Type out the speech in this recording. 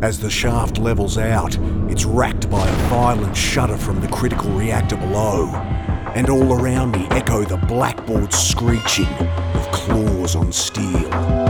As the shaft levels out, it's racked by a violent shudder from the critical reactor below, and all around me echo the blackboards screeching of claws on steel.